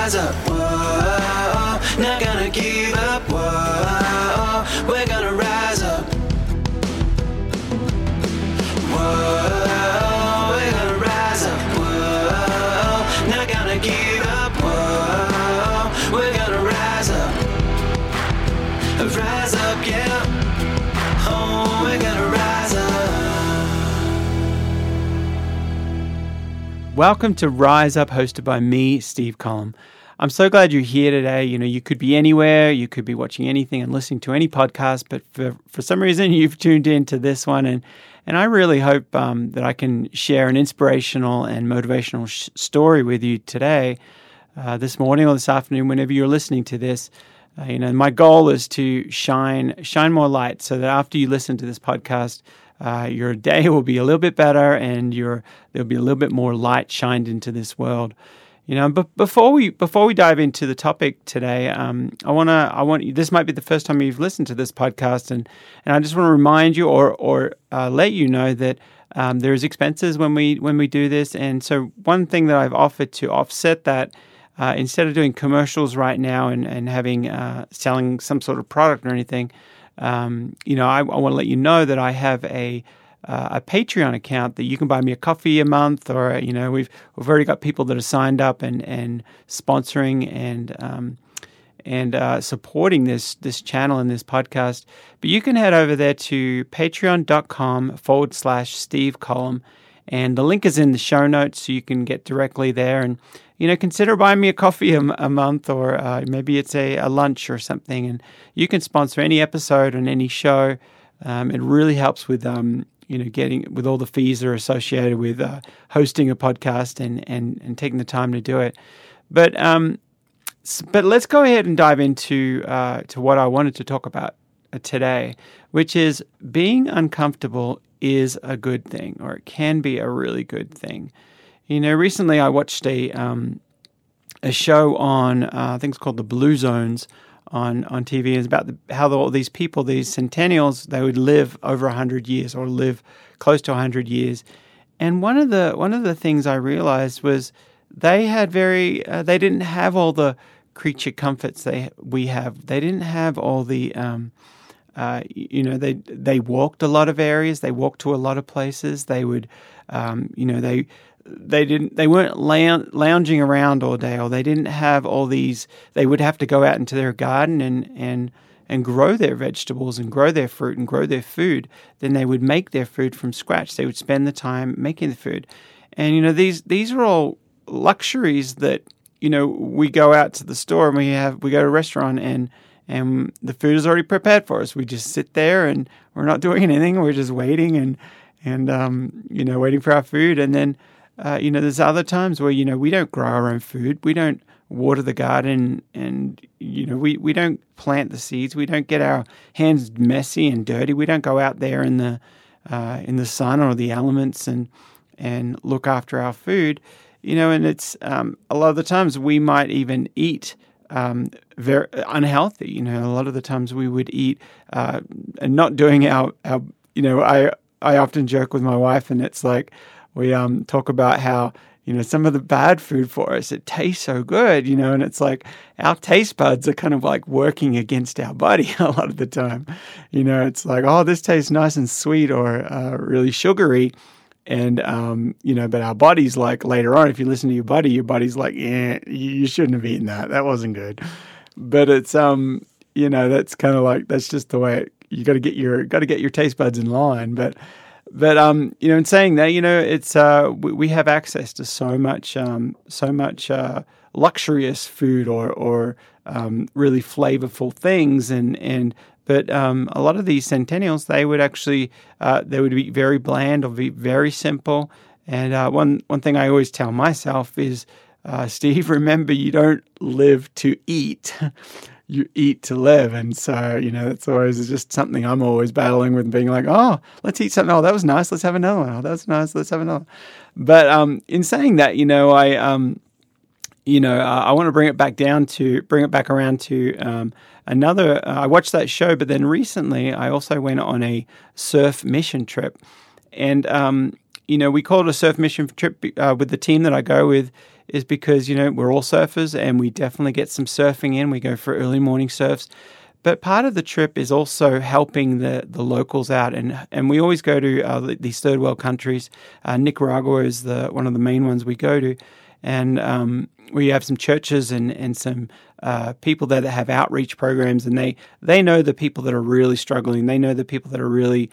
rise up, whoa, not gonna give up, whoa, we're gonna rise up, whoa, we're gonna rise up, whoa, not gonna give up, whoa, we're gonna rise up, yeah, oh, we're gonna rise up. Welcome to Rise Up, hosted by me, Steve Collum. I'm so glad you're here today. You know, you could be anywhere, you could be watching anything and listening to any podcast, but for some reason you've tuned into this one, and I really hope that I can share an inspirational and motivational story with you today, this morning or this afternoon, whenever you're listening to this. My goal is to shine more light so that after you listen to this podcast, your day will be a little bit better and there'll be a little bit more light shined into this world. But before we dive into the topic today, I want you. This might be the first time you've listened to this podcast, and I just want to remind you or let you know that there's expenses when we do this, and so one thing that I've offered to offset that. Instead of doing commercials right now and having selling some sort of product or anything, I want to let you know that I have a Patreon account that you can buy me a coffee a month, or we've already got people that are signed up and sponsoring and supporting this channel and this podcast. But you can head over there to patreon.com/Steve Collum, and the link is in the show notes, so you can get directly there and. Consider buying me a coffee a month, or maybe it's a lunch or something, and you can sponsor any episode on any show. It really helps with getting with all the fees that are associated with hosting a podcast and taking the time to do it. But let's go ahead and dive into to what I wanted to talk about today, which is being uncomfortable is a good thing, or it can be a really good thing. Recently I watched a show on, I think it's called The Blue Zones on TV. It's about how all these people, these centennials, they would live over 100 years or live close to 100 years. And one of the things I realized was they had they didn't have all the creature comforts we have. They didn't have all the, they walked a lot of areas. They walked to a lot of places. They would, they weren't lounging around all day, or they didn't have all these. They would have to go out into their garden and grow their vegetables and grow their fruit and grow their food. Then they would make their food from scratch. They would spend the time making the food, and these are all luxuries that we go out to the store and we go to a restaurant and the food is already prepared for us. We just sit there and we're not doing anything. We're just waiting and waiting for our food, and then. There's other times where, we don't grow our own food. We don't water the garden and we don't plant the seeds. We don't get our hands messy and dirty. We don't go out there in the sun or the elements and look after our food, and it's, a lot of the times we might even eat, very unhealthy. A lot of the times we would eat, and not doing our I often joke with my wife, and it's like, we talk about how, some of the bad food for us, it tastes so good, and it's like our taste buds are kind of like working against our body a lot of the time. It's like, oh, this tastes nice and sweet or really sugary. And, but our body's like later on, if you listen to your body's like, yeah, you shouldn't have eaten that. That wasn't good. But it's, that's kind of like, that's just the way you got to get your taste buds in line. But in saying that, it's we have access to so much luxurious food or really flavorful things, but a lot of these centennials, they would actually they would be very bland or be very simple. And one thing I always tell myself is, Steve, remember, you don't live to eat. You eat to live. And so, that's always just something I'm always battling with, being like, oh, let's eat something. Oh, that was nice. Let's have another one. Oh, that was nice. Let's have another. But in saying that, I want to bring it back around to another. I watched that show, but then recently I also went on a surf mission trip. And we call it a surf mission trip with the team that I go with, is because, we're all surfers and we definitely get some surfing in. We go for early morning surfs. But part of the trip is also helping the locals out. And we always go to these third world countries. Nicaragua is one of the main ones we go to. And we have some churches and some people there that have outreach programs. And they know the people that are really struggling. They know the people that are really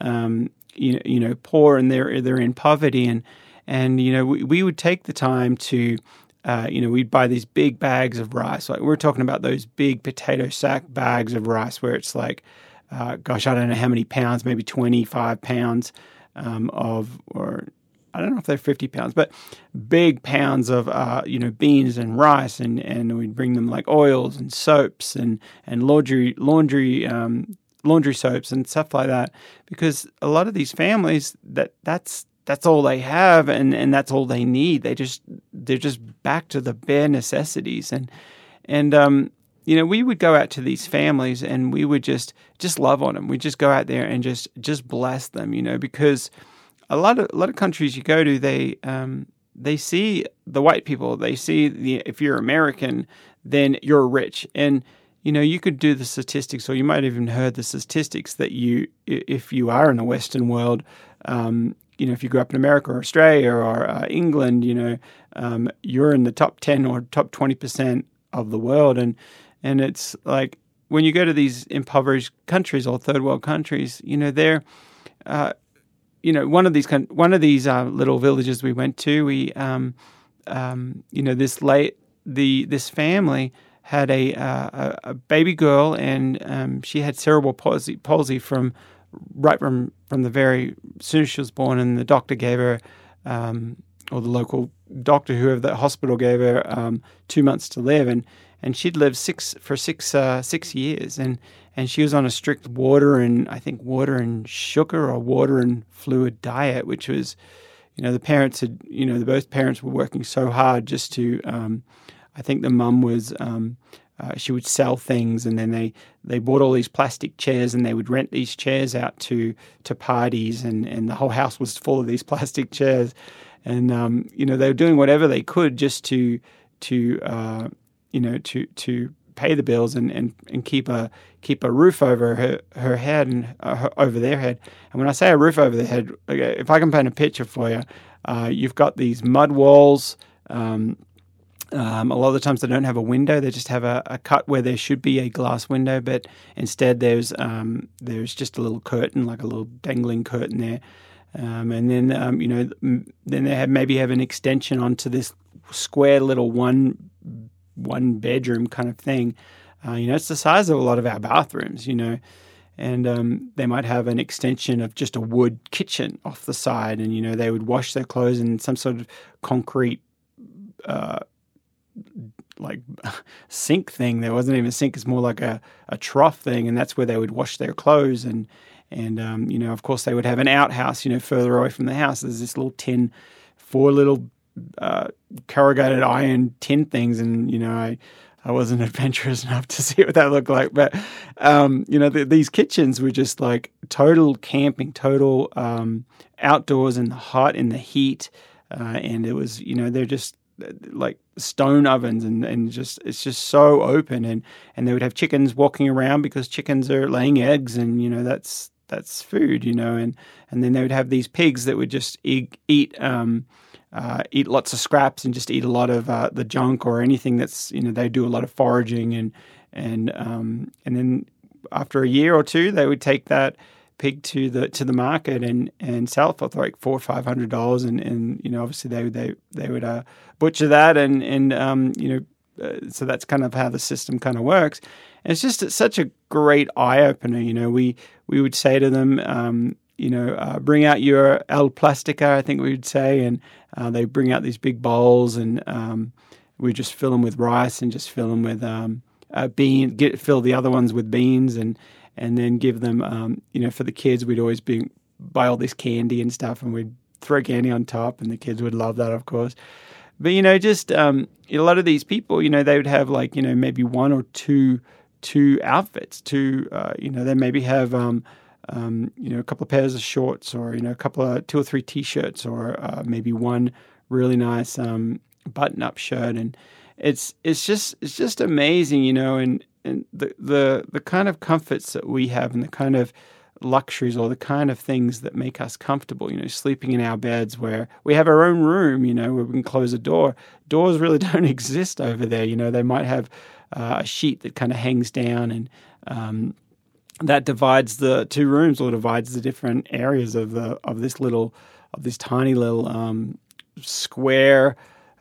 poor and they're in poverty. And we would take the time to, we'd buy these big bags of rice. Like we're talking about those big potato sack bags of rice where it's like, I don't know how many pounds, maybe 25 pounds or I don't know if they're 50 pounds, but big pounds of, beans and rice. And we'd bring them like oils and soaps and laundry soaps and stuff like that. Because a lot of these families, that's all they have, and that's all they need. They're just back to the bare necessities, and we would go out to these families and we would just love on them. We just go out there and just bless them, because a lot of countries you go to, they see the white people, they see if you're American, then you're rich, and you could do the statistics, or you might have even heard the statistics that if you are in the Western world. If you grew up in America or Australia or England, you're in the top 10 or top 20% of the world. And it's like when you go to these impoverished countries or third world countries, they're, one of these little villages we went to, this family had a baby girl, and she had cerebral palsy from the very soon as she was born, and the doctor gave her, or the local doctor, whoever the hospital gave her, 2 months to live, and she'd lived 6 years, and she was on a strict water and sugar or water and fluid diet, which was, the parents had, both parents were working so hard just to, I think the mum was. She would sell things, and then they bought all these plastic chairs, and they would rent these chairs out to parties, and the whole house was full of these plastic chairs, and they were doing whatever they could just to pay the bills and keep a roof over her head and over their head. And when I say a roof over their head, if I can paint a picture for you, you've got these mud walls. A lot of the times they don't have a window; they just have a cut where there should be a glass window, but instead there's just a little curtain, like a little dangling curtain there, and then then they maybe have an extension onto this square little one bedroom kind of thing. It's the size of a lot of our bathrooms, and they might have an extension of just a wood kitchen off the side, and they would wash their clothes in some sort of concrete. Like sink thing. There wasn't even a sink. It's more like a trough thing, and that's where they would wash their clothes. And of course, they would have an outhouse, further away from the house. There's this little tin, 4 little corrugated iron tin things, and I wasn't adventurous enough to see what that looked like. But these kitchens were just like total camping, total outdoors in the hot, in the heat, and it was they're just like stone ovens, and it's just so open, and they would have chickens walking around because chickens are laying eggs, and that's food, and then they would have these pigs that would just eat lots of scraps and just eat a lot of the junk or anything that's they do a lot of foraging, and then after a year or two they would take that pig to the market and sell it for like $400 or $500, and obviously they would butcher that, and so that's kind of how the system kind of works. And it's such a great eye opener. We would say to them, bring out your El Plastica, I think we would say, and they bring out these big bowls, and we just fill them with rice and just fill them with fill the other ones with beans, and then give them, for the kids, we'd always buy all this candy and stuff, and we'd throw candy on top, and the kids would love that, of course. But, a lot of these people, they would have like, maybe one or two outfits, they maybe have a couple of pairs of shorts, or a couple of 2 or 3 t-shirts, or maybe one really nice button-up shirt, and it's just amazing, and the kind of comforts that we have, and the kind of luxuries, or the kind of things that make us comfortable, sleeping in our beds where we have our own room, where we can close a door. Doors really don't exist over there. They might have a sheet that kind of hangs down, and that divides the 2 rooms, or divides the different areas of this tiny little square,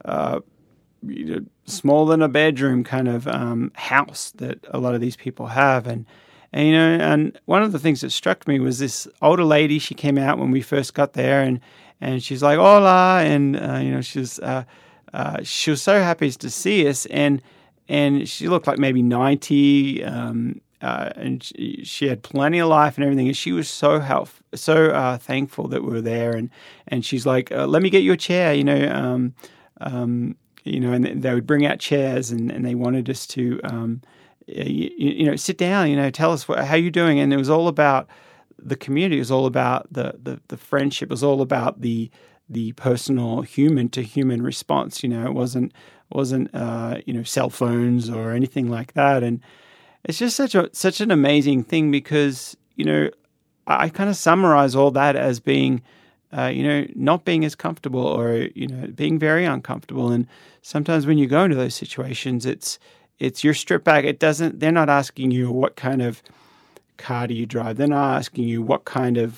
smaller than a bedroom kind of house that a lot of these people have. And one of the things that struck me was this older lady. She came out when we first got there, and she's like, "Hola," and she was so happy to see us, and she looked like maybe 90, and she had plenty of life and everything, and she was so thankful that we were there, and she's like, "Let me get you a chair," and they would bring out chairs, and they wanted us to sit down, tell us how you're doing. And it was all about the community. It was all about the friendship. It was all about the personal human to human response. It wasn't cell phones or anything like that. And it's just such an amazing thing, because I kind of summarize all that as being not being as comfortable, or being very uncomfortable. And sometimes when you go into those situations, it's you're stripped back. They're not asking you what kind of car do you drive. They're not asking you what kind of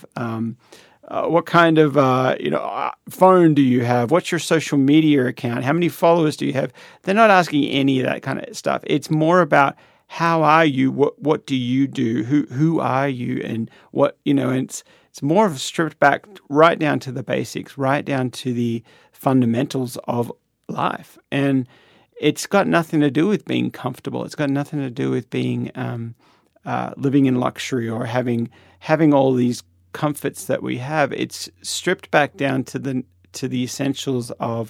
phone do you have. What's your social media account? How many followers do you have? They're not asking any of that kind of stuff. It's more about, how are you? What do you do? Who are you? And what and it's more of stripped back right down to the basics, right down to the fundamentals of life. And it's got nothing to do with being comfortable. It's got nothing to do with being living in luxury, or having all these comforts that we have. It's stripped back down to the essentials of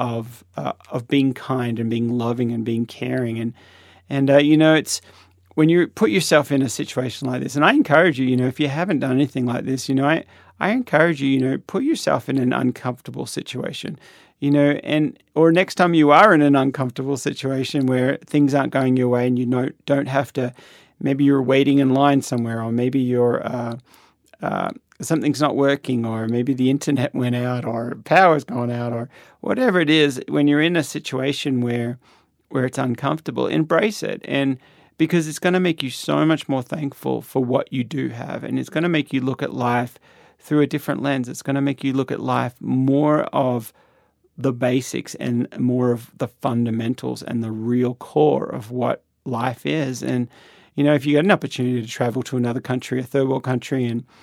being kind, and being loving, and being caring. And it's when you put yourself in a situation like this. And I encourage you, if you haven't done anything like this, I encourage you, put yourself in an uncomfortable situation. Or next time you are in an uncomfortable situation where things aren't going your way, and you don't have to, maybe you're waiting in line somewhere, or maybe you're something's not working, or maybe the internet went out, or power's gone out, or whatever it is. When you're in a situation where it's uncomfortable, embrace it, and because it's going to make you so much more thankful for what you do have, and it's going to make you look at life through a different lens. It's going to make you look at life more of the basics, and more of the fundamentals, and the real core of what life is. And if you get an opportunity to travel to another country, a third world country,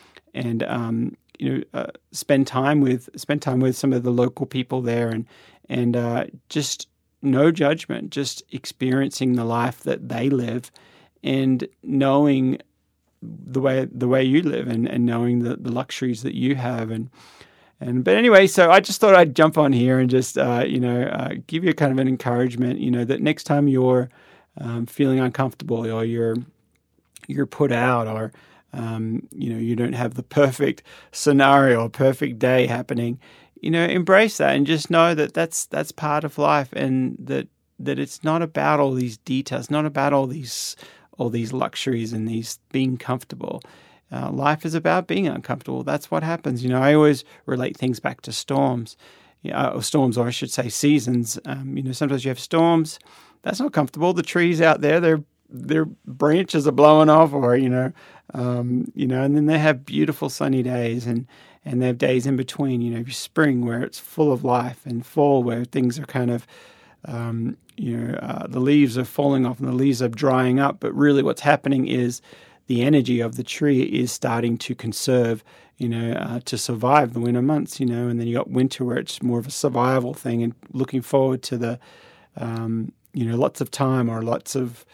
and spend time with some of the local people there, and just no judgment, just experiencing the life that they live, and knowing the way you live, and knowing the luxuries that you have. But anyway, so I just thought I'd jump on here and just give you kind of an encouragement, that next time you're feeling uncomfortable, or you're put out, or you don't have the perfect scenario or perfect day happening, embrace that, and just know that that's part of life, and that it's not about all these details, not about all these luxuries and these being comfortable. Life is about being uncomfortable. That's what happens. I always relate things back to storms, or I should say seasons. Sometimes you have storms. That's not comfortable. The trees out there, their branches are blowing off, or and then they have beautiful sunny days, and they have days in between. Spring where it's full of life, and fall where things are kind of the leaves are falling off and the leaves are drying up. But really, what's happening is the energy of the tree is starting to conserve, to survive the winter months, and then you got winter where it's more of a survival thing, and looking forward to the, lots of time, or lots of,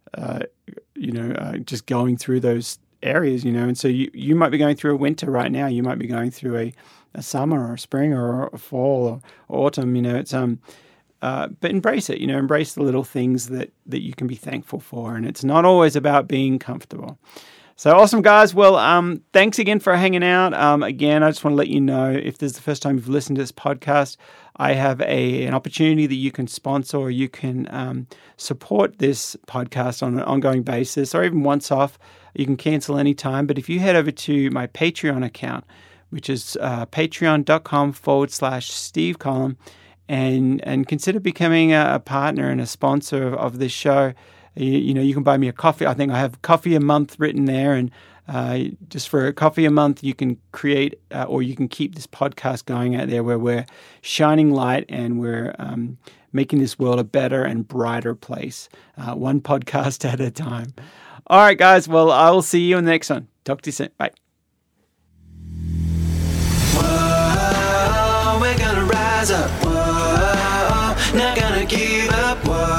just going through those areas, and so you might be going through a winter right now. You might be going through a summer, or a spring, or a fall, or autumn, it's, but embrace it, embrace the little things that you can be thankful for. And it's not always about being comfortable. So awesome, guys. Well, thanks again for hanging out. Again, I just want to let you know, if this is the first time you've listened to this podcast, I have an opportunity that you can sponsor, or you can support this podcast on an ongoing basis, or even once off. You can cancel anytime. But if you head over to my Patreon account, which is patreon.com/Steve Collum, and consider becoming a partner and a sponsor of this show. You can buy me a coffee. I think I have coffee a month written there, and just for a coffee a month, you can create or you can keep this podcast going out there, where we're shining light and we're making this world a better and brighter place, one podcast at a time. All right, guys. Well, I will see you in the next one. Talk to you soon. Bye. Whoa, we're gonna rise up. Whoa, not gonna give up. Whoa.